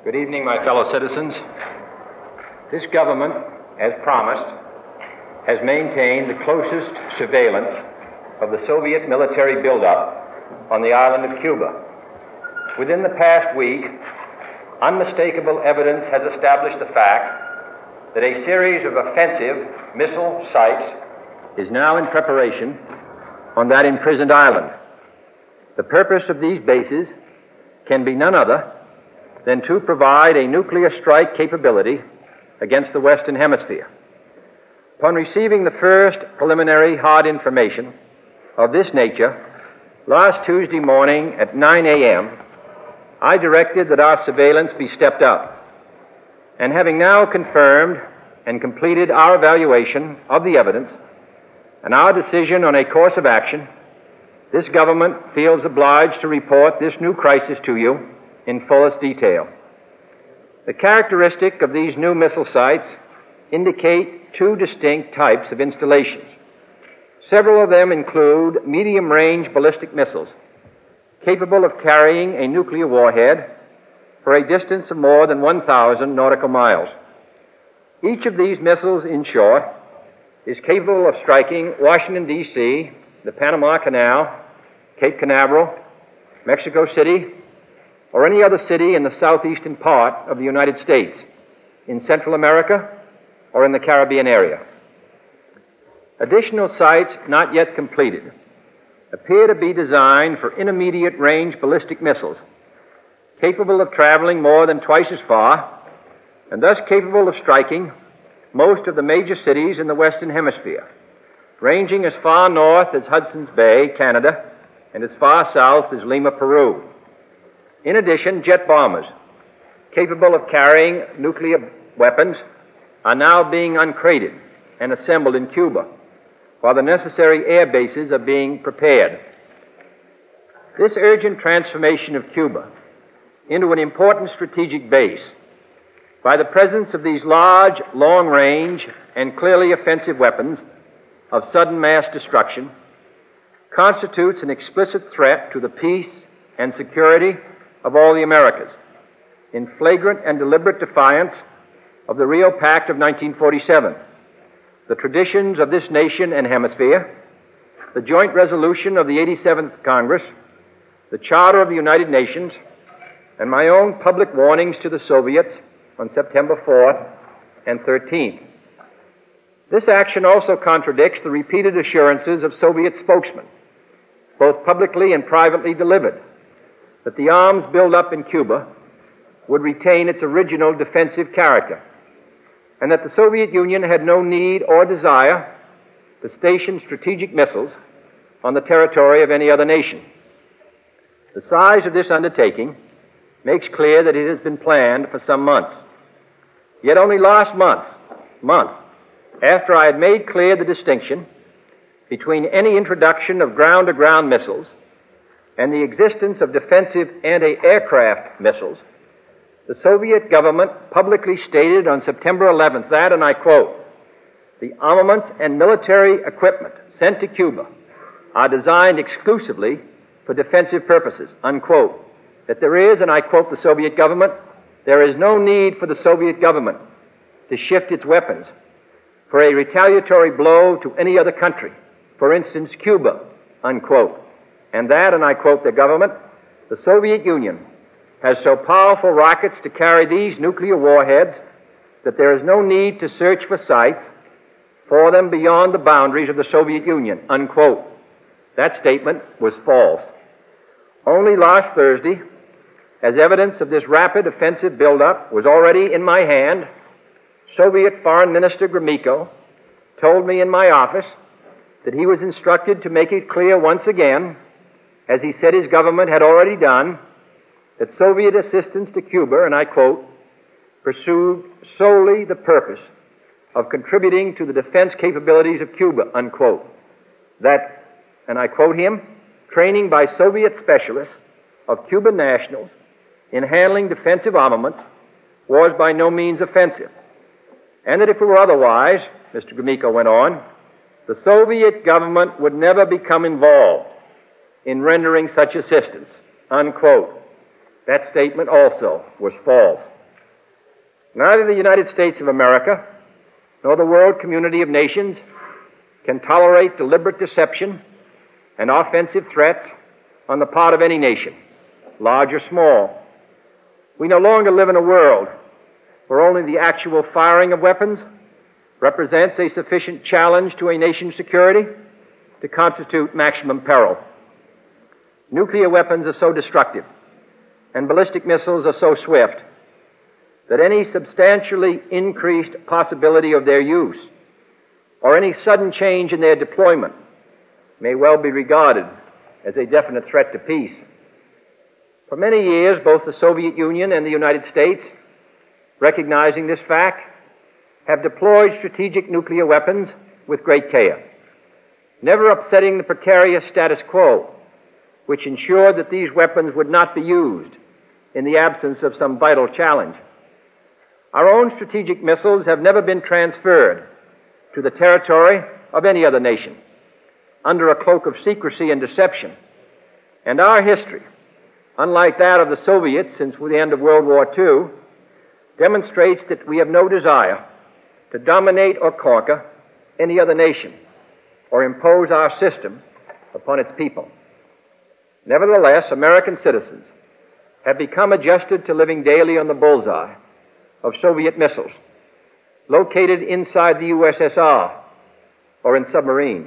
Good evening, my fellow citizens. This government, as promised, has maintained the closest surveillance of the Soviet military buildup on the island of Cuba. Within the past week, unmistakable evidence has established the fact that a series of offensive missile sites is now in preparation on that imprisoned island. The purpose of these bases can be none other than to provide a nuclear strike capability against the Western Hemisphere. Upon receiving the first preliminary hard information of this nature last Tuesday morning at 9 a.m., I directed that our surveillance be stepped up. And having now confirmed and completed our evaluation of the evidence and our decision on a course of action, this government feels obliged to report this new crisis to you in fullest detail. The characteristic of these new missile sites indicate two distinct types of installations. Several of them include medium-range ballistic missiles capable of carrying a nuclear warhead for a distance of more than 1,000 nautical miles. Each of these missiles, in short, is capable of striking Washington, D.C., the Panama Canal, Cape Canaveral, Mexico City, or any other city in the southeastern part of the United States, in Central America, or in the Caribbean area. Additional sites not yet completed appear to be designed for intermediate-range ballistic missiles, capable of traveling more than twice as far, and thus capable of striking most of the major cities in the Western Hemisphere, ranging as far north as Hudson's Bay, Canada, and as far south as Lima, Peru. In addition, jet bombers capable of carrying nuclear weapons are now being uncrated and assembled in Cuba, while the necessary air bases are being prepared. This urgent transformation of Cuba into an important strategic base by the presence of these large, long-range, and clearly offensive weapons of sudden mass destruction constitutes an explicit threat to the peace and security of all the Americas, in flagrant and deliberate defiance of the Rio Pact of 1947, the traditions of this nation and hemisphere, the joint resolution of the 87th Congress, the Charter of the United Nations, and my own public warnings to the Soviets on September 4th and 13th. This action also contradicts the repeated assurances of Soviet spokesmen, both publicly and privately delivered, that the arms buildup in Cuba would retain its original defensive character, and that the Soviet Union had no need or desire to station strategic missiles on the territory of any other nation. The size of this undertaking makes clear that it has been planned for some months. Yet only last month, after I had made clear the distinction between any introduction of ground-to-ground missiles and the existence of defensive anti-aircraft missiles, the Soviet government publicly stated on September 11th that, and I quote, "The armaments and military equipment sent to Cuba are designed exclusively for defensive purposes," unquote. That there is, and I quote the Soviet government, "there is no need for the Soviet government to shift its weapons for a retaliatory blow to any other country, for instance, Cuba," unquote. And that, and I quote the government, "the Soviet Union has so powerful rockets to carry these nuclear warheads that there is no need to search for sites for them beyond the boundaries of the Soviet Union," unquote. That statement was false. Only last Thursday, as evidence of this rapid offensive buildup was already in my hand, Soviet Foreign Minister Gromyko told me in my office that he was instructed to make it clear once again, as he said his government had already done, that Soviet assistance to Cuba, and I quote, "pursued solely the purpose of contributing to the defense capabilities of Cuba," unquote. That, and I quote him, "training by Soviet specialists of Cuban nationals in handling defensive armaments was by no means offensive. And that if it were otherwise," Mr. Gromyko went on, "the Soviet government would never become involved in rendering such assistance," unquote. That statement also was false. Neither the United States of America nor the world community of nations can tolerate deliberate deception and offensive threats on the part of any nation, large or small. We no longer live in a world where only the actual firing of weapons represents a sufficient challenge to a nation's security to constitute maximum peril. Nuclear weapons are so destructive, and ballistic missiles are so swift, that any substantially increased possibility of their use or any sudden change in their deployment may well be regarded as a definite threat to peace. For many years, both the Soviet Union and the United States, recognizing this fact, have deployed strategic nuclear weapons with great care, never upsetting the precarious status quo, which ensured that these weapons would not be used in the absence of some vital challenge. Our own strategic missiles have never been transferred to the territory of any other nation under a cloak of secrecy and deception. And our history, unlike that of the Soviets since the end of World War II, demonstrates that we have no desire to dominate or conquer any other nation or impose our system upon its people. Nevertheless, American citizens have become adjusted to living daily on the bullseye of Soviet missiles located inside the USSR or in submarines.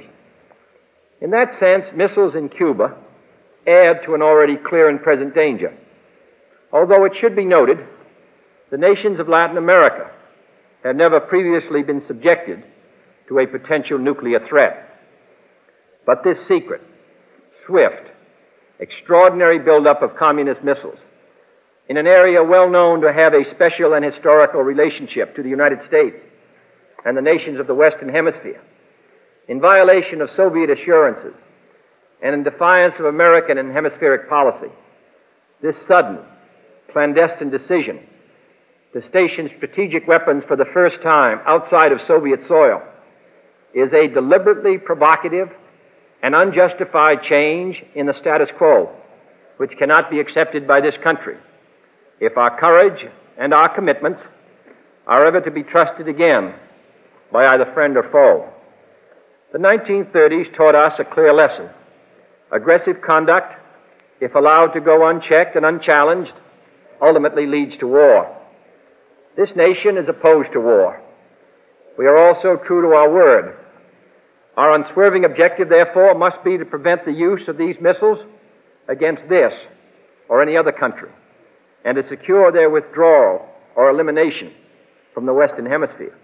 In that sense, missiles in Cuba add to an already clear and present danger. Although it should be noted, the nations of Latin America had never previously been subjected to a potential nuclear threat. But this secret, swift, extraordinary buildup of communist missiles in an area well known to have a special and historical relationship to the United States and the nations of the Western Hemisphere, in violation of Soviet assurances and in defiance of American and hemispheric policy, this sudden, clandestine decision to station strategic weapons for the first time outside of Soviet soil is a deliberately provocative and unjustified change in the status quo, which cannot be accepted by this country if our courage and our commitments are ever to be trusted again by either friend or foe. The 1930s taught us a clear lesson. Aggressive conduct, if allowed to go unchecked and unchallenged, ultimately leads to war. This nation is opposed to war. We are also true to our word. Our unswerving objective, therefore, must be to prevent the use of these missiles against this or any other country, and to secure their withdrawal or elimination from the Western Hemisphere.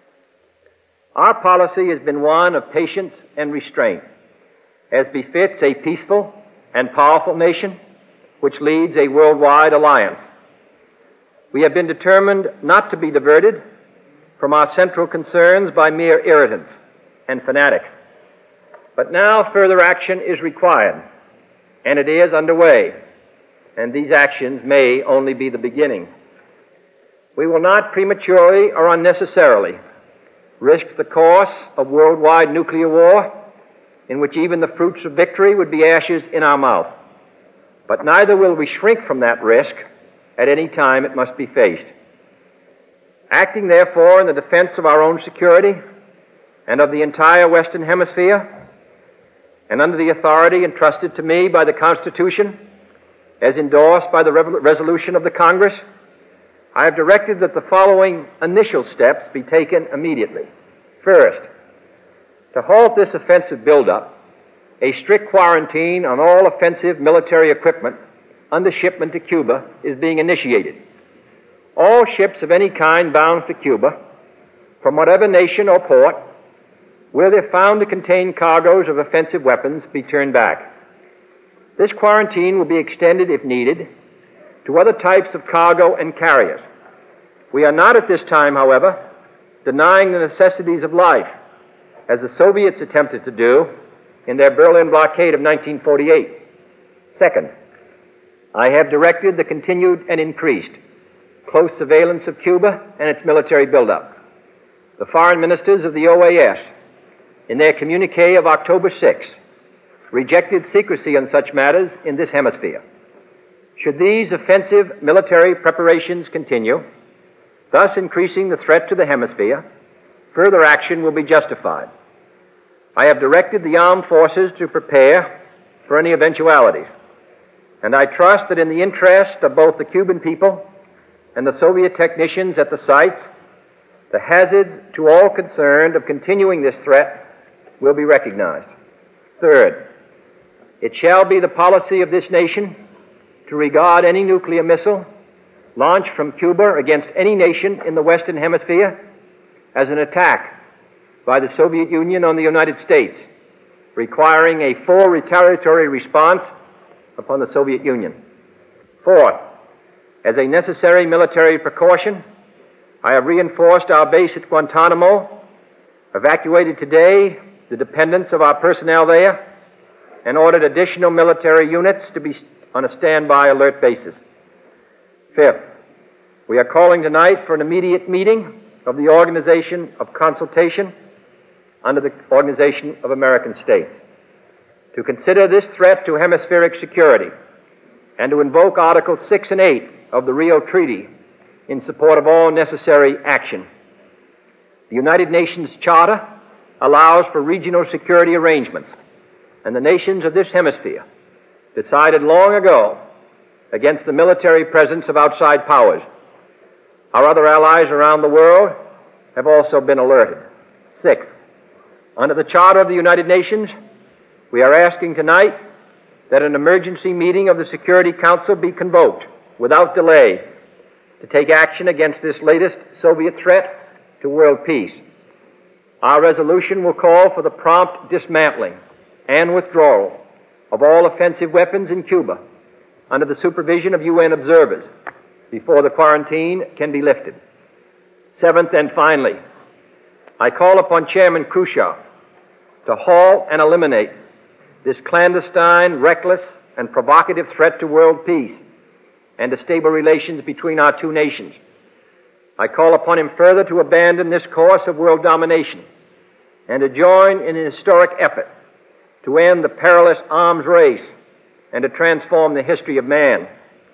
Our policy has been one of patience and restraint, as befits a peaceful and powerful nation which leads a worldwide alliance. We have been determined not to be diverted from our central concerns by mere irritants and fanatics. But now further action is required, and it is underway, and these actions may only be the beginning. We will not prematurely or unnecessarily risk the course of worldwide nuclear war, in which even the fruits of victory would be ashes in our mouth. But neither will we shrink from that risk at any time it must be faced. Acting, therefore, in the defense of our own security and of the entire Western Hemisphere, and under the authority entrusted to me by the Constitution, as endorsed by the resolution of the Congress, I have directed that the following initial steps be taken immediately. First, to halt this offensive buildup, a strict quarantine on all offensive military equipment under shipment to Cuba is being initiated. All ships of any kind bound for Cuba, from whatever nation or port, where they're found to contain cargoes of offensive weapons, be turned back. This quarantine will be extended, if needed, to other types of cargo and carriers. We are not at this time, however, denying the necessities of life, as the Soviets attempted to do in their Berlin blockade of 1948. Second, I have directed the continued and increased close surveillance of Cuba and its military buildup. The foreign ministers of the OAS, in their communique of October 6, rejected secrecy on such matters in this hemisphere. Should these offensive military preparations continue, thus increasing the threat to the hemisphere, further action will be justified. I have directed the armed forces to prepare for any eventualities, and I trust that in the interest of both the Cuban people and the Soviet technicians at the sites, the hazards to all concerned of continuing this threat will be recognized. Third, it shall be the policy of this nation to regard any nuclear missile launched from Cuba against any nation in the Western Hemisphere as an attack by the Soviet Union on the United States, requiring a full retaliatory response upon the Soviet Union. Fourth, as a necessary military precaution, I have reinforced our base at Guantanamo, evacuated today the dependents of our personnel there, and ordered additional military units to be on a standby alert basis. Fifth, we are calling tonight for an immediate meeting of the Organization of Consultation under the Organization of American States to consider this threat to hemispheric security and to invoke Articles 6 and 8 of the Rio Treaty in support of all necessary action. The United Nations Charter allows for regional security arrangements, and the nations of this hemisphere decided long ago against the military presence of outside powers. Our other allies around the world have also been alerted. Sixth, under the Charter of the United Nations, we are asking tonight that an emergency meeting of the Security Council be convoked without delay to take action against this latest Soviet threat to world peace. Our resolution will call for the prompt dismantling and withdrawal of all offensive weapons in Cuba under the supervision of UN observers before the quarantine can be lifted. Seventh and finally, I call upon Chairman Khrushchev to halt and eliminate this clandestine, reckless, and provocative threat to world peace and to stable relations between our two nations. I call upon him further to abandon this course of world domination and to join in an historic effort to end the perilous arms race and to transform the history of man.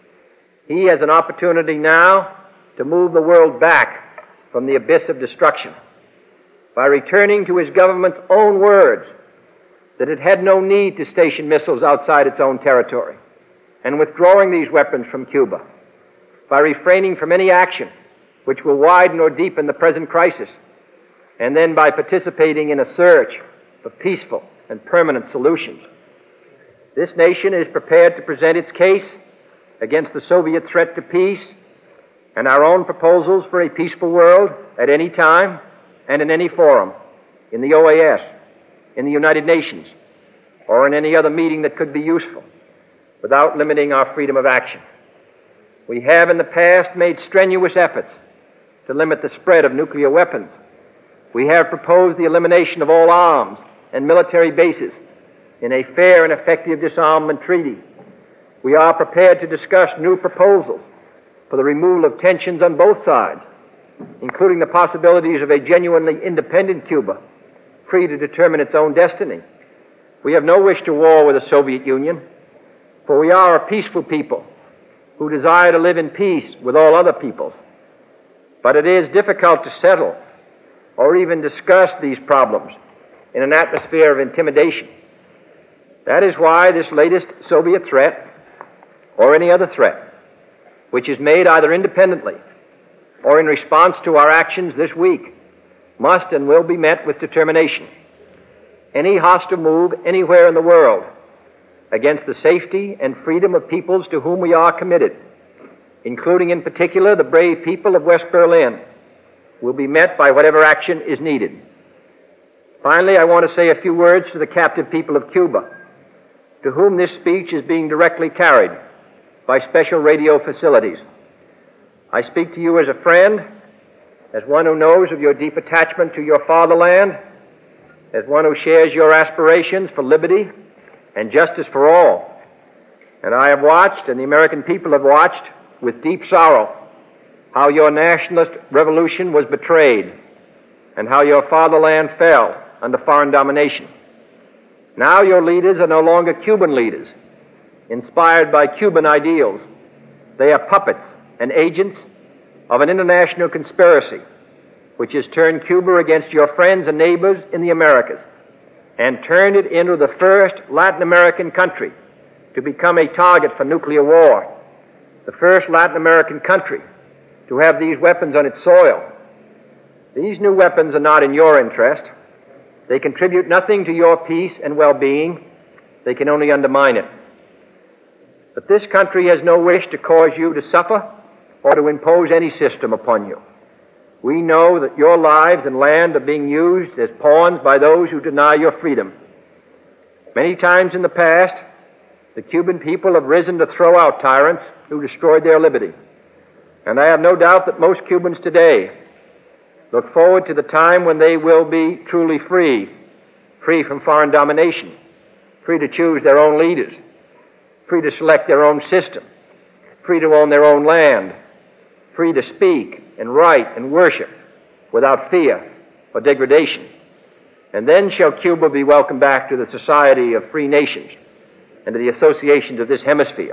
He has an opportunity now to move the world back from the abyss of destruction by returning to his government's own words that it had no need to station missiles outside its own territory, and withdrawing these weapons from Cuba, by refraining from any action which will widen or deepen the present crisis, and then by participating in a search for peaceful and permanent solutions. This nation is prepared to present its case against the Soviet threat to peace and our own proposals for a peaceful world at any time and in any forum, in the OAS, in the United Nations, or in any other meeting that could be useful, without limiting our freedom of action. We have in the past made strenuous efforts to limit the spread of nuclear weapons. We have proposed the elimination of all arms and military bases in a fair and effective disarmament treaty. We are prepared to discuss new proposals for the removal of tensions on both sides, including the possibilities of a genuinely independent Cuba, free to determine its own destiny. We have no wish to war with the Soviet Union, for we are a peaceful people who desire to live in peace with all other peoples. But it is difficult to settle or even discuss these problems in an atmosphere of intimidation. That is why this latest Soviet threat, or any other threat, which is made either independently or in response to our actions this week, must and will be met with determination. Any hostile move anywhere in the world against the safety and freedom of peoples to whom we are committed, including in particular the brave people of West Berlin, will be met by whatever action is needed. Finally, I want to say a few words to the captive people of Cuba, to whom this speech is being directly carried by special radio facilities. I speak to you as a friend, as one who knows of your deep attachment to your fatherland, as one who shares your aspirations for liberty and justice for all. And I have watched, and the American people have watched, with deep sorrow, how your nationalist revolution was betrayed and how your fatherland fell under foreign domination. Now your leaders are no longer Cuban leaders, inspired by Cuban ideals. They are puppets and agents of an international conspiracy which has turned Cuba against your friends and neighbors in the Americas and turned it into the first Latin American country to become a target for nuclear war, the first Latin American country to have these weapons on its soil. These new weapons are not in your interest. They contribute nothing to your peace and well-being. They can only undermine it. But this country has no wish to cause you to suffer or to impose any system upon you. We know that your lives and land are being used as pawns by those who deny your freedom. Many times in the past, the Cuban people have risen to throw out tyrants who destroyed their liberty. And I have no doubt that most Cubans today look forward to the time when they will be truly free, free from foreign domination, free to choose their own leaders, free to select their own system, free to own their own land, free to speak and write and worship without fear or degradation. And then shall Cuba be welcomed back to the society of free nations and to the associations of this hemisphere.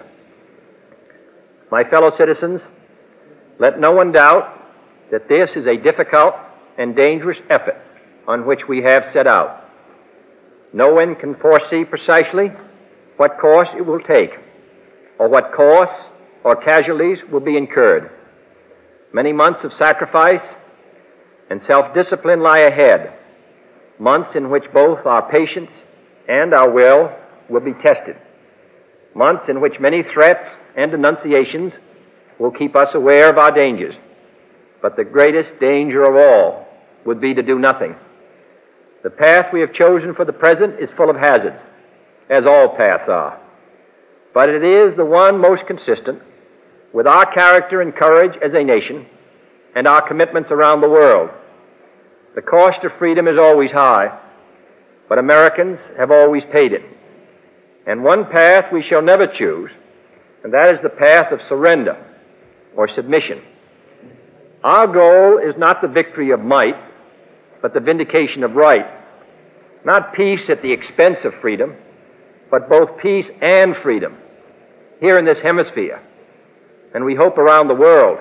My fellow citizens, let no one doubt that this is a difficult and dangerous effort on which we have set out. No one can foresee precisely what course it will take, or what costs or casualties will be incurred. Many months of sacrifice and self-discipline lie ahead, months in which both our patience and our will be tested, months in which many threats and denunciations will keep us aware of our dangers. But the greatest danger of all would be to do nothing. The path we have chosen for the present is full of hazards, as all paths are. But it is the one most consistent with our character and courage as a nation and our commitments around the world. The cost of freedom is always high, but Americans have always paid it. And one path we shall never choose, and that is the path of surrender or submission. Our goal is not the victory of might, but the vindication of right. Not peace at the expense of freedom, but both peace and freedom here in this hemisphere, and we hope around the world.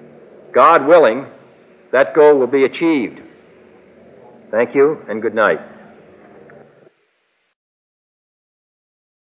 God willing, that goal will be achieved. Thank you and good night.